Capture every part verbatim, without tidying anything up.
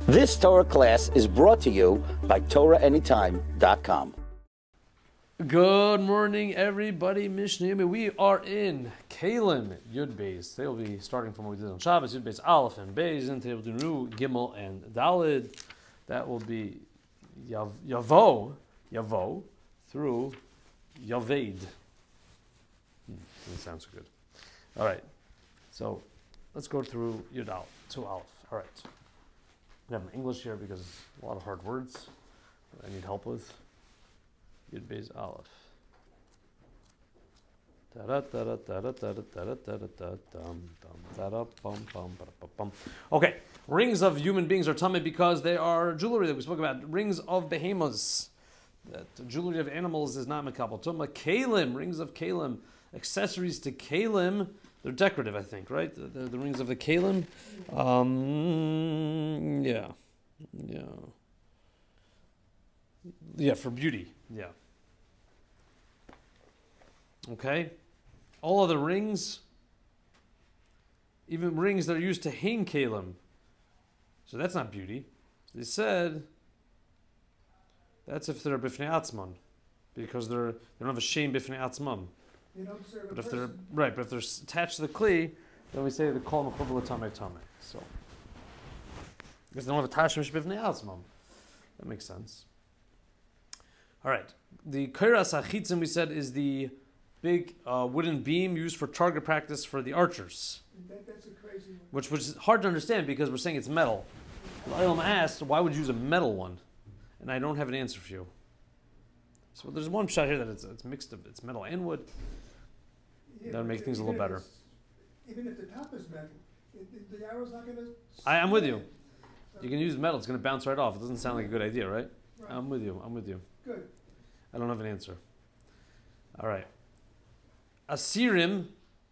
This Torah class is brought to you by Torah Anytime dot com. Good morning, everybody. Mishnah. We are in Kalim Yud Beis. They will be starting from what we did on Shabbos. Yud Beis Aleph and Beis, and they will do Nu, Gimel, and Dalid. That will be Yav, Yavo, Yavo, through Yaved. Hmm, that sounds good. All right. So let's go through Yud Aleph, to Aleph. All right. I have my English here because a lot of hard words that I need help with. Yud Beis Aleph. Okay, rings of human beings are tummy because they are jewelry that we spoke about. Rings of behemoths, that jewelry of animals is not mekabel tuma. Kalim, rings of kalim, accessories to kalim. They're decorative, I think, right? The, the, the rings of the kalim. Um, yeah, yeah, yeah, for beauty. Yeah. Okay. All of the rings, even rings that are used to hang kalim. So that's not beauty. They said that's if they're bifnei atzman, because they're they don't have a shame bifnei atzman. They don't serve But a if they're person. right, but if they're attached to the kli, then we say the kol mechubel tamei tamei. So because they don't have a tashmish bifnei atzman. That makes sense. All right. The kairas achitzim we said is the big uh, wooden beam used for target practice for the archers, That, that's a crazy one. which was hard to understand because we're saying it's metal. Ilam asked, why would you use a metal one? And I don't have an answer for you. So there's one shot here that it's, it's mixed of it's metal and wood. Yeah, That would but make things a even little if better. it's- Even if the top is metal, it, the, the arrow's not going to... I, I'm with you. You can use metal; it's going to bounce right off. It doesn't sound like a good idea, right? Right. I'm with you. I'm with you. Good. I don't have an answer. All right. Asirim.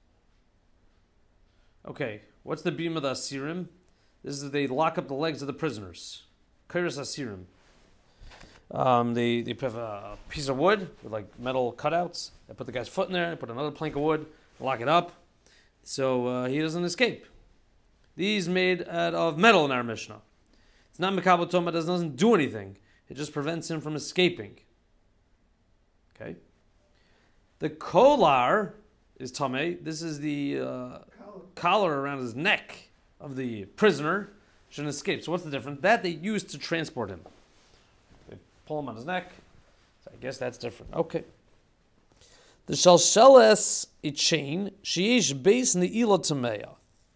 Okay, what's the beam of the Asirim? This is they lock up the legs of the prisoners. Kairos Asirim. Um, they they put a piece of wood with like metal cutouts. They put the guy's foot in there. They put another plank of wood. Lock it up, so uh, he doesn't escape. These made out of metal in our Mishnah. It's not mekabel toma. It doesn't do anything. It just prevents him from escaping. Okay. The kolar is tamei. This is the uh, Collar. collar around his neck of the prisoner. Shouldn't escape. So what's the difference? That they use to transport him. They pull him on his neck. So I guess that's different. Okay. The shalsheles, a chain. Sheish beis ne'ilah tameya.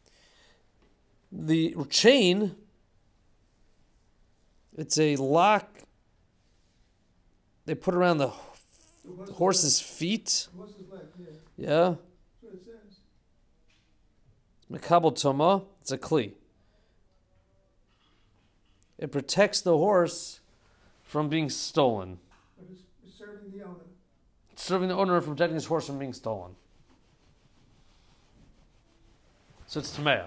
The chain, it's a lock they put around the The horse's horse's feet. leg. Horse's leg, yeah. Yeah. That's what it says. Mekabel toma. It's a kli. It protects the horse from being stolen. But it's, it's serving the owner. It's serving the owner from protecting his horse from being stolen. So it's tameya.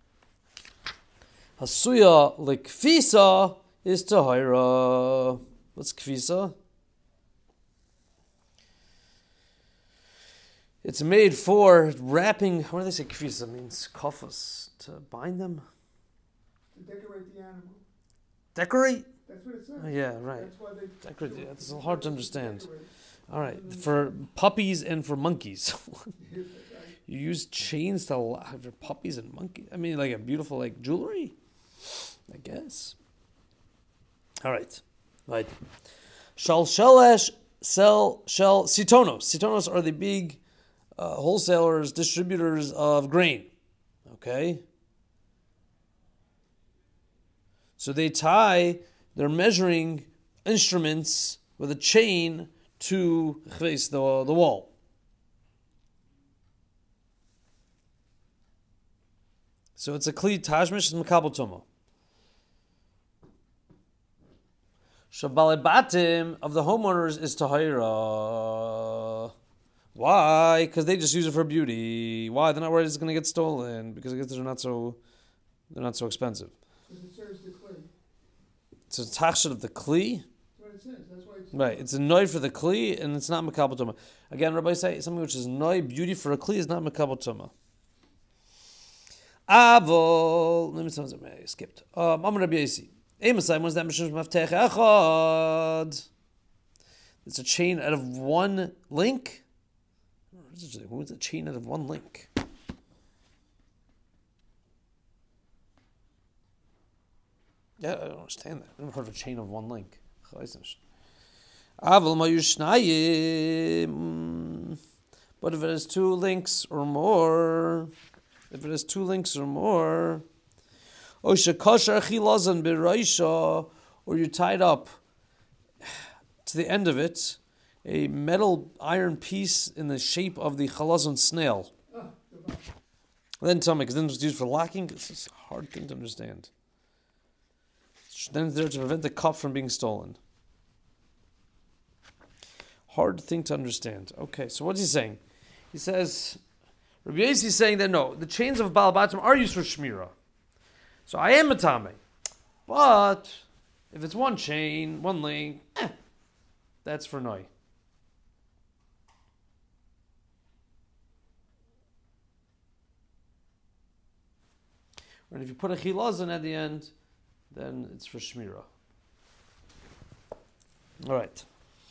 Hasuya likfisa is tahira. What's kfisa? It's made for wrapping. What do they say? Kfisa means kafas, to bind them, To decorate the animal. decorate. That's what it says. Oh, yeah, right. That's why they... Decorate. Yeah, it's hard to understand. Decorate. All right, for puppies and for monkeys. That's right. You use chains to lo- for puppies and monkeys. I mean, like a beautiful like jewelry, I guess. All right, right. Shal shelesh sell shell sitonos. Sitonos are the big uh, wholesalers, distributors of grain. Okay. So they tie their measuring instruments with a chain to chves, the the wall. So it's a kli tashmish and mekabel toma. Shabalibatim of the homeowners is tahira. Why? Because they just use it for beauty. Why? They're not worried it's going to get stolen because I guess they're not so they're not so expensive. Because it serves the clay. It's a tachshit of the kli. That's what it says. That's why it's... Right, it's a noi for the kli, and it's not mekabel toma. Again, Rabbi say something which is noi, beauty for a kli, is not mekabel toma. Avol, let me tell you something I skipped. Um, I'm Rabbi Yasi. Emasai, what's that? Maftech echad. It's a chain out of one link. What's a chain out of one link? Yeah, I don't understand that. I've never heard of a chain of one link. Aval mayushnayim. But if it has two links or more, if it has two links or more, or you're tied up to the end of it, a metal iron piece in the shape of the chalazon snail. Then tell me, because then it's used for locking. This is a hard thing to understand. Then it's there to prevent the cup from being stolen. Hard thing to understand. Okay, so what's he saying? He says, Rabbi Yossi is saying that no, the chains of Baal Batim are used for Shmira. So I am a Tame. But if it's one chain, one link, eh, that's for Noi. And if you put a chilazon at the end, then it's for Shmira. All right.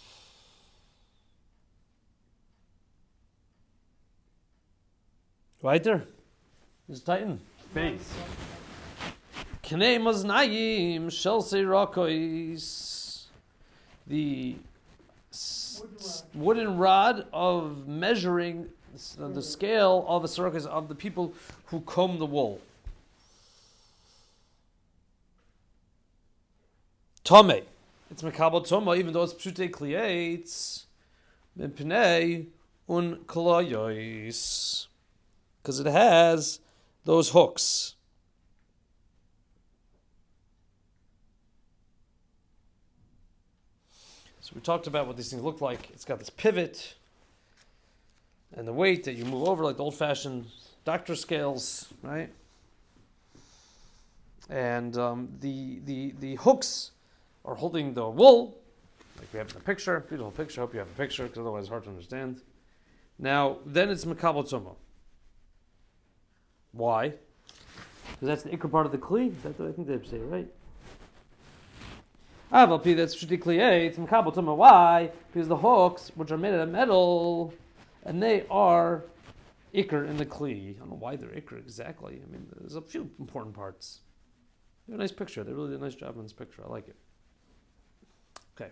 Right there. Is Titan. Base. Knei maznayim shel seirakois. The wooden rod of measuring the scale of the circus of the people who comb the wool. Tome. It's mekabel toma, even though it's pshutei kliates, mipnei un koloyos, because it has those hooks. So we talked about what these things look like. It's got this pivot and the weight that you move over, like the old-fashioned doctor scales, right? And um, the the the hooks are holding the wool, like we have in the picture. Beautiful picture. Hope you have a picture, because otherwise it's hard to understand. Now, then it's Mekabel Tzoma. Why? Because that's the ikr part of the kli. That's what I think they say, right? Ah, well, that's Shuti Kliye. It's Mekabel Tzoma. Why? Because the hooks, which are made out of metal, and they are ikr in the kli. I don't know why they're ikr exactly. I mean, there's a few important parts. They have a nice picture. They really did a nice job on this picture. I like it. Okay.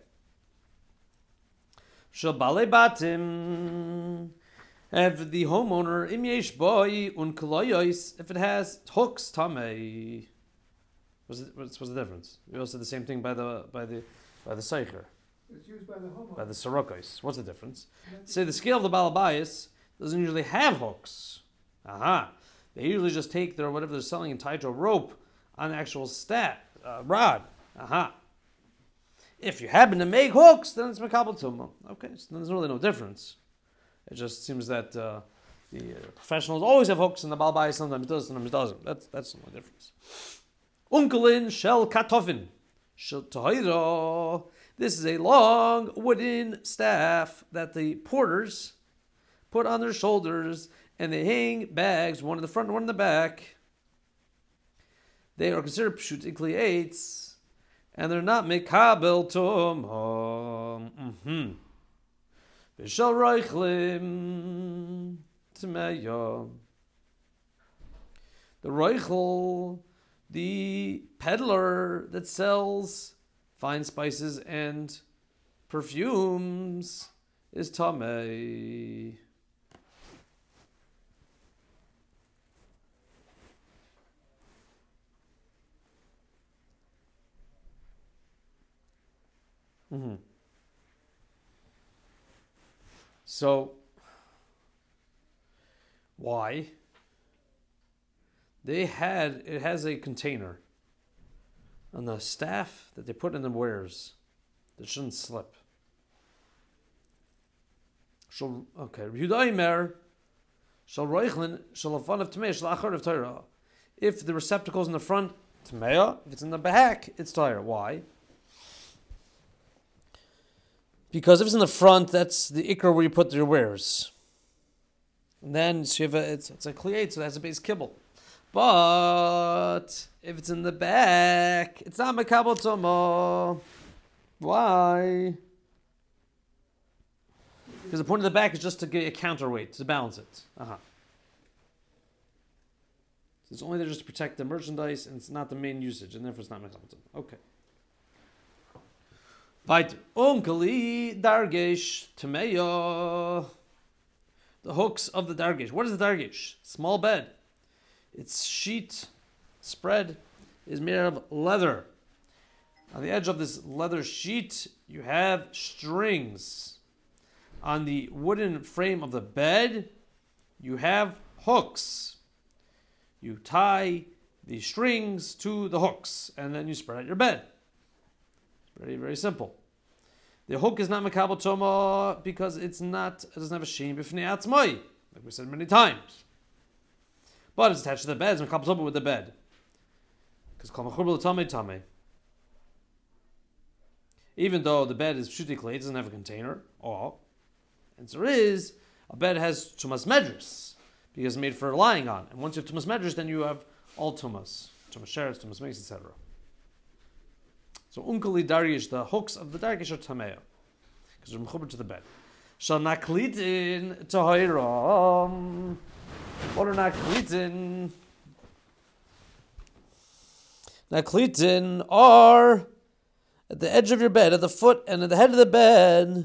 Shabale batim. If the homeowner im yesh boy un koloyos, if it has hooks tamei. What's the, what's, what's the difference? We also said the same thing by the by the by the seicher. It's used by the homeowner. By the sorokos. What's the difference? Say the scale of the balabayas doesn't usually have hooks. Aha. They usually just take their whatever they're selling and tie to a rope on the actual stat uh, rod. Aha. If you happen to make hooks, then it's mekabel tumah. Okay, so then there's really no difference. It just seems that uh, the uh, professionals always have hooks, and the balbai sometimes does, sometimes doesn't. That's that's the only difference. Unkelin shel katofin shel tahira. This is a long wooden staff that the porters put on their shoulders, and they hang bags, one in the front and one in the back. They are considered pshutei kliates, and they're not mekabel tumah. Mm-hmm. V'shel reichlim tmeya. The reichel, the peddler that sells fine spices and perfumes, is tamei. Mm-hmm. So, why? They had, it has a container on the staff that they put in the wares that shouldn't slip. Shall, okay, Yudaimer, shall Reichlin, shall afan of Tamei, shall achar of Torah. If the receptacle's in the front, Tamei, if it's in the back, it's Torah. Why? Because if it's in the front, that's the ikra where you put your wares. And then so you have a, it's, it's a kliate, so it has a base kibble. But if it's in the back, it's not Makabel Tuma. Why? Because the point of the back is just to get a counterweight, to balance it. Uh-huh. So it's only there just to protect the merchandise, and it's not the main usage, and therefore it's not Makabel Tuma. Okay. Weiter. Unkali Dargesh Tameya. The hooks of the Dargesh. What is the Dargesh? Small bed. Its sheet spread is made out of leather. On the edge of this leather sheet, you have strings. On the wooden frame of the bed, you have hooks. You tie the strings to the hooks, and then you spread out your bed. Very, very simple. The hook is not Makabel Toma because it's not, it doesn't have a Shein B'fnei Atzmai, like we said many times. But it's attached to the bed, it's Makabel Toma with the bed. Because Kol Mechubel L'Tamei Tamei. Even though the bed is Pshuti Klei, it doesn't have a container, oh, and there is, a bed has Tumas Medris, because it's made for lying on. And once you have Tumas Medris, then you have all Tumas. Tumas Sheretz, Tumas Meis, et cetera. So Unkali Dargish, the hooks of the Dargish are Tameo, because they're mechuber to the bed. Shall Naklitin Tahiram. What are Naklitin? Naklitin are at the edge of your bed, at the foot and at the head of the bed.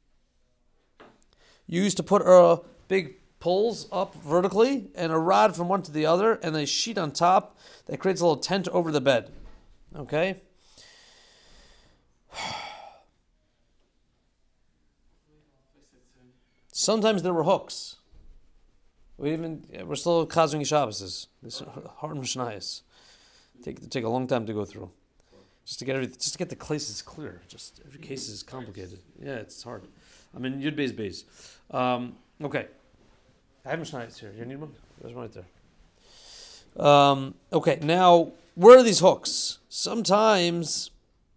You used to put uh, big poles up vertically and a rod from one to the other and a sheet on top that creates a little tent over the bed. Okay? Sometimes there were hooks. We even we're still Chazon Shabbos. This hard Mishnayos. Take take a long time to go through, just to get everything, just to get the cases clear. Just every case is complicated. Yeah, it's hard. I mean, Yud Beis Beis. Um, okay, I have Mishnayos here. You need one? There's one right there. Um, okay, now where are these hooks? Sometimes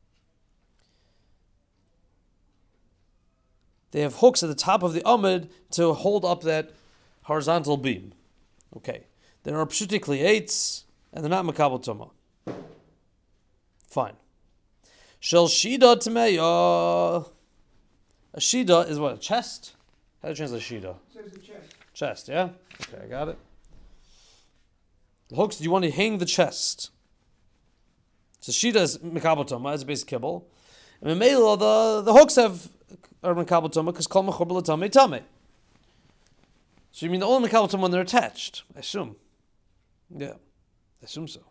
they have hooks at the top of the Amud to hold up that horizontal beam. Okay. There are Pshuti Kliyetz, and they're not Makabel Toma. Fine. Shel Shida Tmeya. A Shida is what? A chest? How do you translate Shida? It says the chest. Chest, yeah? Okay, I got it. The hooks, you want to hang the chest. So Shida is Makabel Toma, it's a basic kibble. And Memela, the, the hooks have are Makabel Toma because Kol Mechubel L'Tamei Tamei. So you mean the only Makabel Toma when they're attached? I assume. Yeah, I assume so.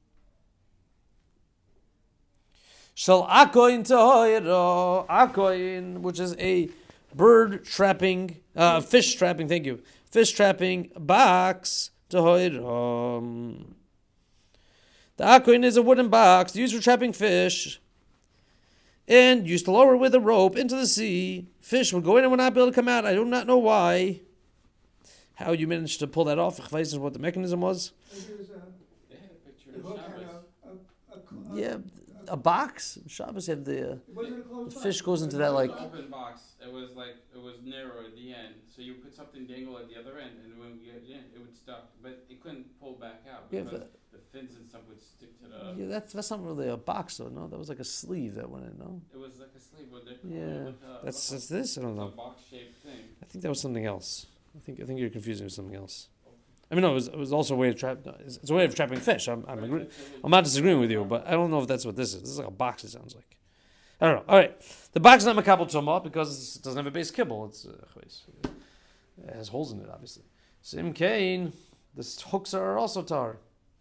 Shall Akoin Tahoira, Akoin, which is a bird trapping, uh, fish trapping, thank you, fish trapping box, Tahoira. The Akoin is a wooden box used for trapping fish, and used to lower with a rope into the sea. Fish would go in and would not be able to come out. I do not know why. How you managed to pull that off? Ich weiß not what the mechanism was. Maybe it was a, They had a picture the of hook had Shabbos. a, a, a, cl- a, Yeah, a box. Shabbos have the. Uh, it wasn't a closed the box. fish goes into that, It was like- an open box. It was like it was narrow at the end, so you put something dangle at the other end, and when you get in, it would stop, but it couldn't pull back out Yeah, because but- the fins and stuff would stick to the. yeah, that's that's not really a box though. No, that was like a sleeve that went in. No. It was like a sleeve with it. Yeah, like a, that's like that's this. I don't a, know. a box shaped thing. I think that was something else. I think I think you're confusing with something else. I mean, no, it was, it was also a way of trap. no, It's it's a way of trapping fish. I'm I'm, agree, I'm not disagreeing with you, but I don't know if that's what this is. This is like a box. It sounds like. I don't know. All right, the box is not Makabel Toma because it doesn't have a base kibble. It's uh, it has holes in it, obviously. Sim Kane, the hooks are also tar.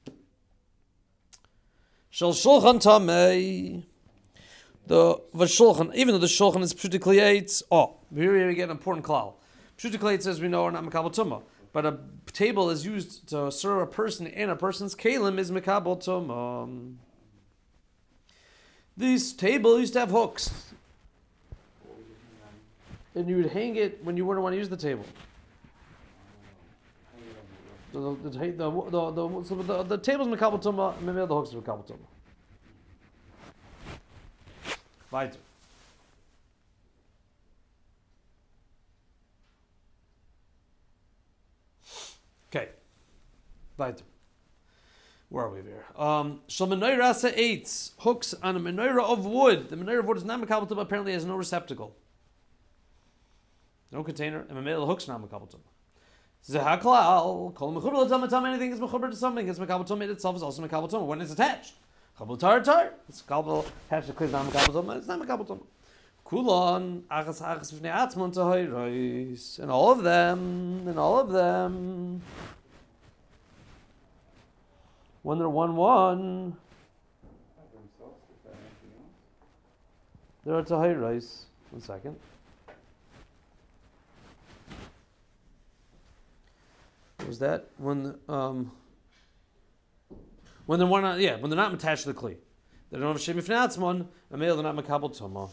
Shel Shulchan Tamei. The Vashulchan, even though the Shulchan is Pshuti Kliyetz, oh, here we get an important klal. Pshuti Kliyetz, as we know, are not Makabel Toma. But a table is used to serve a person, and a person's kalim is Makabel Toma. This table used to have hooks. And you would hang it when you wouldn't want to use the table. So the, the, the, the, the, the, so the, the table's Makabel Toma, and maybe the hooks are Makabel Toma. Weiter. Okay. Weiter. Where are we here? Um, Shal menorah se'etz, hooks on a menorah of wood. The menorah of wood is not makabel tumah, apparently has no receptacle. No container, and the hook's not makabel tumah. Zehaklal, kol mechubel l'tamah tamah, anything is mechuber to something, it's makabel tumah itself is also makabel tumah when it's attached. Chabel tar tar, it's kabel attached to klei, not makabel tumah, it's not makabel tumah. Kulon, achas achas v'nei atzmon tahoros, and all of them, and all of them. When they're one one, they're at tahoros. One second. What was that? When um when they're one yeah, when they're not attached to the kli. They don't have a shem ifnei atzmon, a male, they're not makabel tumah.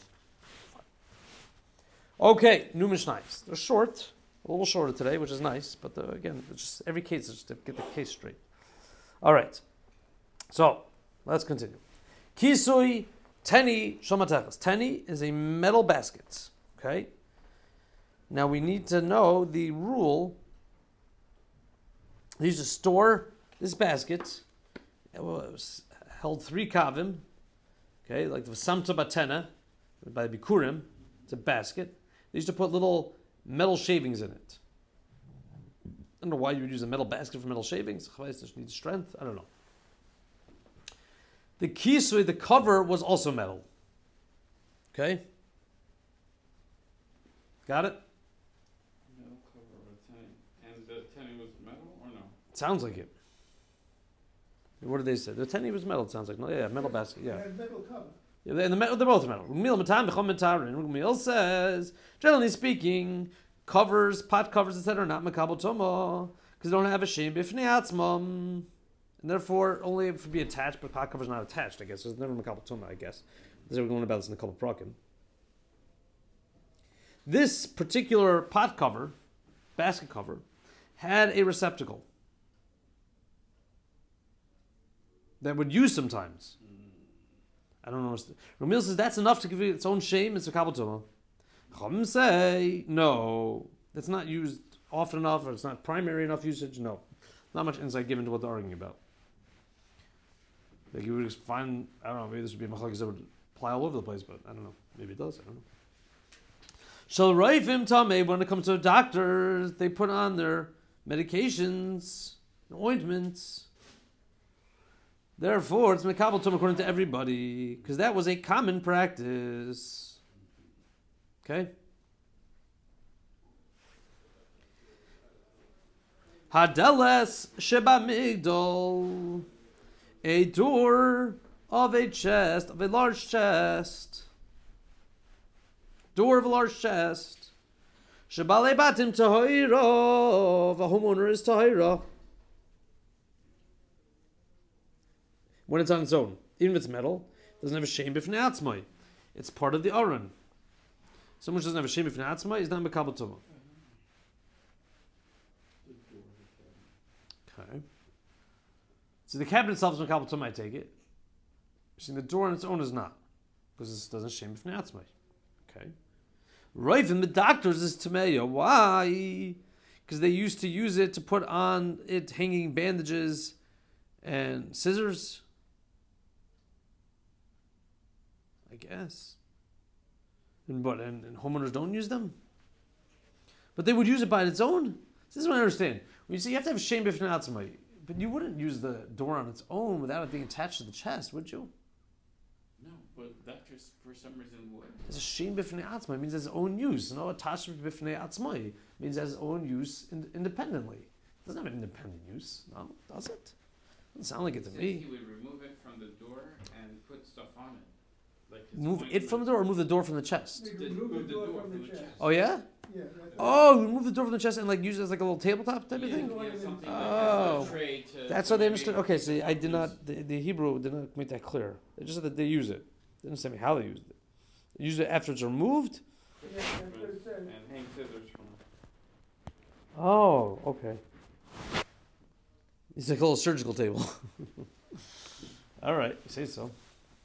Okay, new mishnayos. They're short, a little shorter today, which is nice, but the, again, it's just every case is just to get the case straight. All right, so let's continue. Kisui teni shomatechas. Teni is a metal basket. Okay. Now we need to know the rule. They used to store this basket. It was held three kavim. Okay, like the samta batena by bikurim. It's a basket. They used to put little metal shavings in it. I don't know why you would use a metal basket for metal shavings. It just needs strength. I don't know. The kisui, the cover, was also metal. Okay? Got it? Metal cover of a tenny. And the tenny was metal or no? Sounds like it. What did they say? The tenny was metal, it sounds like. No, yeah, metal basket, yeah. It had metal cover. Yeah, and the metal, they're both metal. Rugmil says, generally speaking, covers, pot covers, et cetera, are not makabel tumah because they don't have a shem b'fnei atzmam, and therefore only if it be attached, but pot covers not attached. I guess so it's never makabel tumah. I guess we're going about this in a couple of prakim. This particular pot cover, basket cover, had a receptacle that would use sometimes. I don't know. Ramil says that's enough to give it its own shame. It's a kabel tumah. Chum say no. That's not used often enough, or it's not primary enough usage. No, not much insight given to what they're arguing about. Like you would find, I don't know. Maybe this would be a machlokes that would apply all over the place, but I don't know. Maybe it does. I don't know. Shall Raifim Tameh, when it comes to doctors, they put on their medications, ointments. Therefore, it's mekabel tumah according to everybody, because that was a common practice. Okay? Hadeles sheba migdol, a door of a chest, of a large chest. Door of a large chest. Shebale batim tahira, a homeowner is tahira. When it's on its own, even if it's metal, it doesn't have a shem b'fnei atzmai. It's part of the aron. Someone who doesn't have a shem b'fnei atzmai is not makabel tumah. Okay. So the cabinet itself is makabel tumah. I take it. See, the door on its own is not, because it doesn't shem b'fnei atzmai. Okay. Right, and the doctors is tameya. Why? Because they used to use it to put on it hanging bandages and scissors. I guess. And but and, and homeowners don't use them? But they would use it by its own? This is what I understand. When you say you have to have a shem b'fnei atzmai, but you wouldn't use the door on its own without it being attached to the chest, would you? No, but doctors for some reason would. It's a shem b'fnei atzmai. It means it has its own use. No, attachment b'fnei atzmai means it has its own use in, independently. It doesn't have an independent use. No, does it? Doesn't sound like it to Said me. He would remove it from the door and put stuff on it. Like his Move it from the door or move the door from the chest? They Did- remove move the door from the chest. Oh, yeah? Yeah. that's- Oh, remove the door from the chest and like use it as like a little tabletop type of Yeah, thing? yeah, something Oh. like a tray to. That's to how they maybe understood. Okay, see, I did use- not, the, the Hebrew did not make that clear. They just said that they use it. They didn't say me how they used it. They used it after it's removed? Yeah, that's what it says. And hang scissors from it. Oh, okay. It's like a little surgical table. All right, you say so.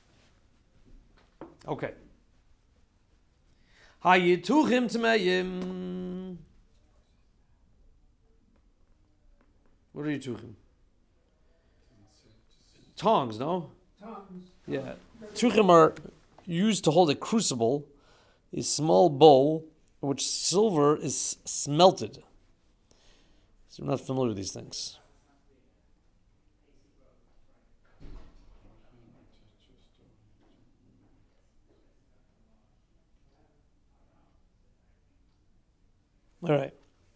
Okay. Hayituchim tmeyim. What are you tuchim? tongs, no? tongs. Yeah. Tuchim are used to hold a crucible, a small bowl, in which silver is smelted. So we're not familiar with these things. All right.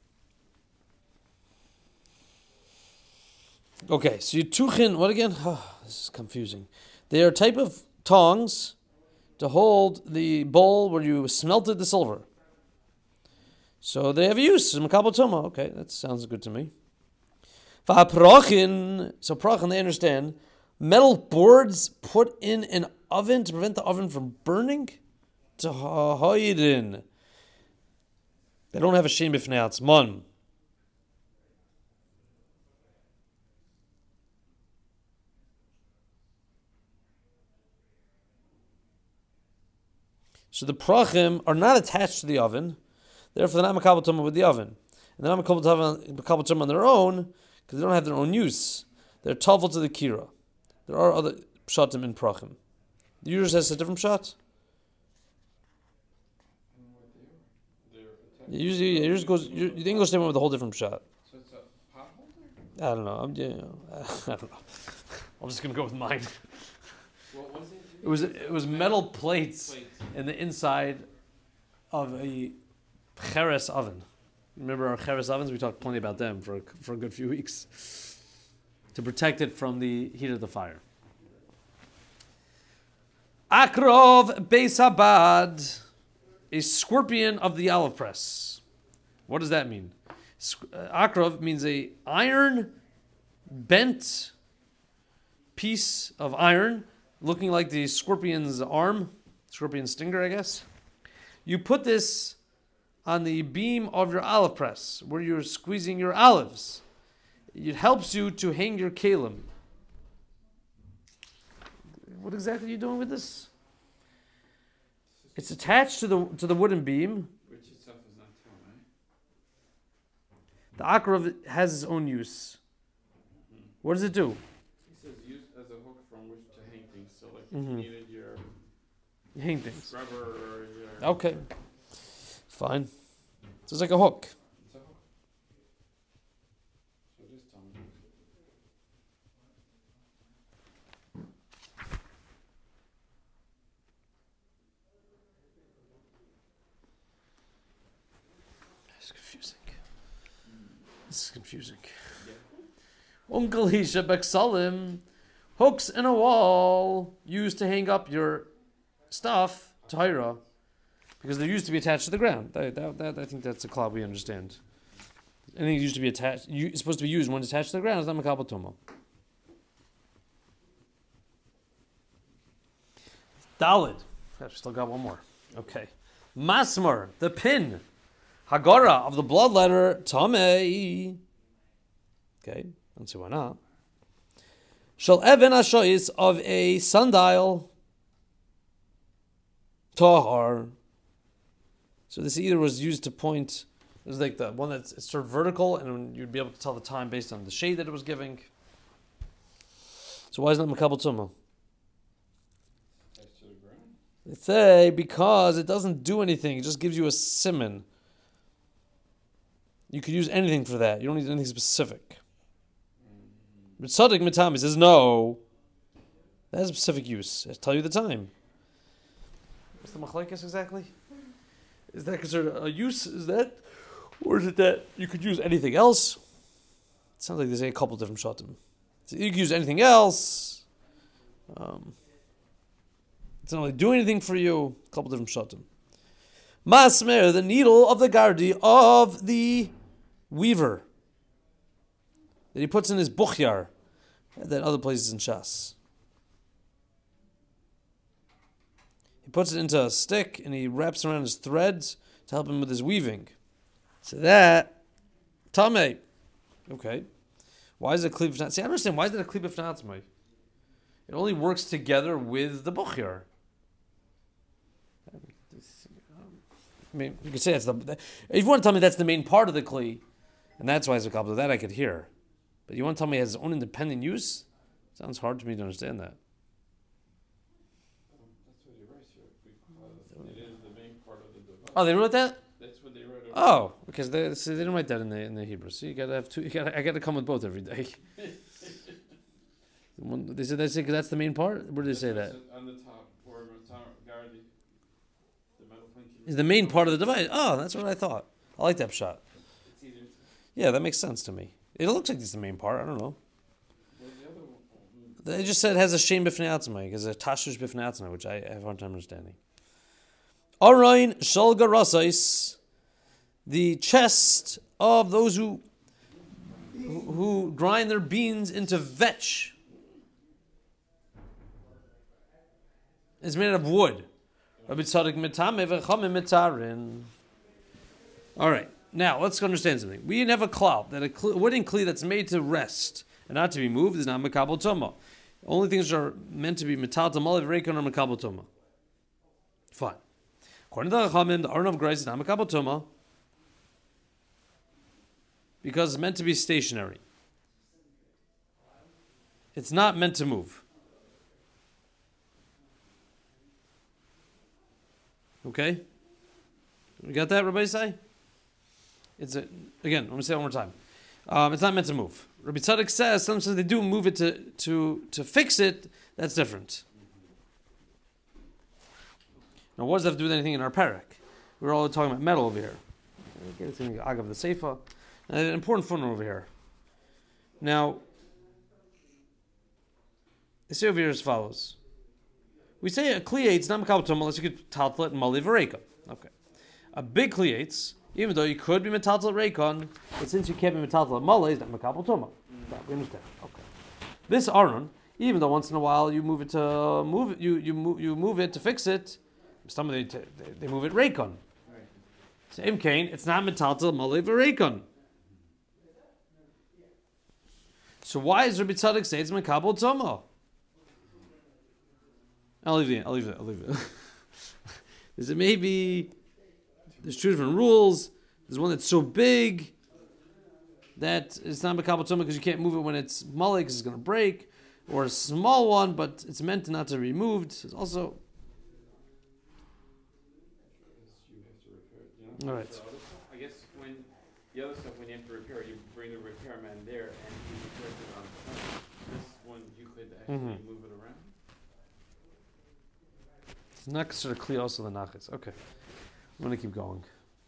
Okay, so you tuchin, what again? Oh, this is confusing. They are a type of tongs to hold the bowl where you smelted the silver. So they have a use. Makabel tuma. Okay, that sounds good to me. V'haprochin. So prochin, they understand. Metal boards put in an oven to prevent the oven from burning? To ha'hoidin. They don't have a shem b'fnei atzmon. So the prachim are not attached to the oven, therefore they're not makabel tumah with the oven. And they're not makabel tumah on their own, because they don't have their own use. They're tovel to the kira. There are other pshatim in prachim. The Yuris has a different pshat? Usually, yeah, yours goes. Your, the English statement with a whole different shot. So it's a pot holder? I don't know. I'm. You know, I don't know. I'm just gonna go with mine. What was it? It was it was metal plates Plates. in the inside of a cheres oven. Remember our cheres ovens? We talked plenty about them for a, for a good few weeks to protect it from the heat of the fire. Akrov Beis Habad. A scorpion of the olive press. What does that mean? Akrov means a iron bent piece of iron, looking like the scorpion's arm, scorpion stinger, I guess. You put this on the beam of your olive press, where you're squeezing your olives. It helps you to hang your kalim. What exactly are you doing with this? It's attached to the to the wooden beam. Which itself is not too, right? The akrav has its own use. What does it do? He says use as a hook from which to hang things. So like Mhm. if you needed your You hang things. rubber or your... Okay. Fine. So it's like a hook. It's a hook. So just tell me. This is confusing. This is confusing. Uncle Hisha Beksalim, hooks in a wall used to hang up your stuff, Tyra, because they used to be attached to the ground. That, that, that, I think that's a cloud we understand. Anything used to be attached, you, it's supposed to be used when it's attached to the ground. It's not Makabel Tumah. Dalid. I've still got one more. Okay. Masmar, the pin. Hagara of the blood letter Tamei. Okay, let's see why not. Shall Evan Ashois of a sundial Tahar. So this either was used to point, it was like the one that's it's sort of vertical, and you'd be able to tell the time based on the shade that it was giving. So why is it not Makabel Tumah? Attached to the ground. They say because it doesn't do anything, it just gives you a simon. You could use anything for that. You don't need anything specific. But Tzaddik Mitami says no. That has a specific use. I tell you the time. What's the machlekes exactly? Is that considered a use? Is that, or is it that you could use anything else? It sounds like they say a couple different shatim. So you could use anything else. Um, it's not really doing anything for you. A couple different shatim. Masmer, the needle of the gardi of the weaver that he puts in his bukhyar, that other places in Shas. He puts it into a stick and he wraps around his threads to help him with his weaving. So that Tamei. Okay. Why is it a klib fnat? See, I understand. Why is it a klib fnatzmai? It only works together with the bukhyar. I mean, you could say that's the. If you want to tell me that's the main part of the kli, and that's why it's a couple of that I could hear. But you want to tell me it has its own independent use? Sounds hard to me to understand that. That's what he writes here. Because it is the main part of the device. Oh, they wrote that? That's what they wrote. Over Oh, because they see, they didn't write that in the in the Hebrew. So you gotta have two. You gotta I gotta come with both every day. One, they said that's that's the main part. Where did they say that? On the top, or guard the metal plank. Is the main part of the device? Oh, that's what I thought. I like that shot. It's easier to. Yeah, that makes sense to me. It looks like it's the main part. I don't know. Where's the other one? They just said it has a shem b'fnei atzmai, because a tashush b'fnei atzmai, which I have a hard time understanding. Arayin shalga rasais, the chest of those who who, who grind their beans into vetch, is made of wood. Rabbi Tzadik mitame v'chamim mitarin. All right, now let's understand something. We have a cloud, that a cl- wooden kli that's made to rest and not to be moved is not mekabel toma. Only things that are meant to be metal tamalev reikon or mekabel toma. Fine. According to the Chachamim, the Aron of Grace is not mekabel toma because it's meant to be stationary. It's not meant to move. Okay? We got that, everybody say? It's a, again, I'm going to say it one more time. Um, it's not meant to move. Rabbi Tzadok says, some says they do move it to, to, to fix it. That's different. Now, what does that have to do with anything in our parak? We're all talking about metal over here. It's in the Agav the Seifa. An important footnote over here. Now, they say over here as follows. We say a kliates not mekabel toma unless you could taltlet and mali v'reikon. Okay. A big kliates, even though you could be metaltlet reikon, but since you can't be metaltlet mali, it's not mekabel toma. That we understand. Okay. This Aron, even though once in a while you move it to move it, you you move you move it to fix it. Some of they t- they, they move it reikon. Right. Same cane. It's not metaltlet mali v'reikon. So why is Rabbi Tzadok say it's mekabel toma? I'll leave it. I'll leave it. I'll leave it. Is it maybe there's two different rules? There's one that's so big that it's not mekabel toma because you can't move it when it's mali because it's going to break, or a small one but it's meant not to be removed. It's also You have to repair it, you know? all right. The other stuff, I guess when the other stuff when you have to repair it, you bring the repairman there and he repairs it on the front. This one you could actually Mhm. move it around. It's not considered kli also the nachis. Okay, I'm going to keep going.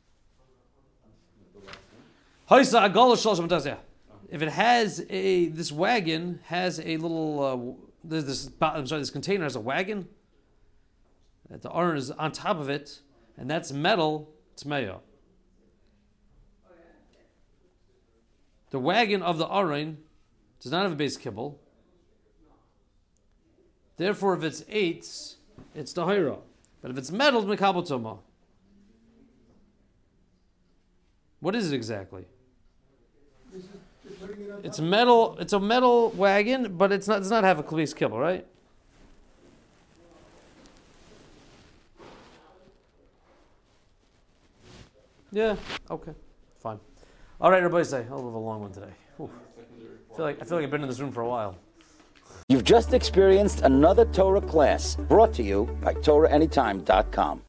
Haisa agala shalosh amatazeh. If it has a this wagon has a little uh, there's this I'm sorry this container has a wagon that the Aron is on top of it and that's metal tmeya. The wagon of the Aron does not have a base kibble. Therefore, if it's eights, it's the Hira. But if it's metal, it's mekabel toma. What is it exactly? This is, you're putting it on It's top of- metal. It's a metal wagon, but it's not. Does not have a base kibble, right? Yeah. Okay. Fine. All right, everybody say. I'll have a long one today. Whew. I feel like I feel like I've been in this room for a while. You've just experienced another Torah class brought to you by Torah Anytime dot com.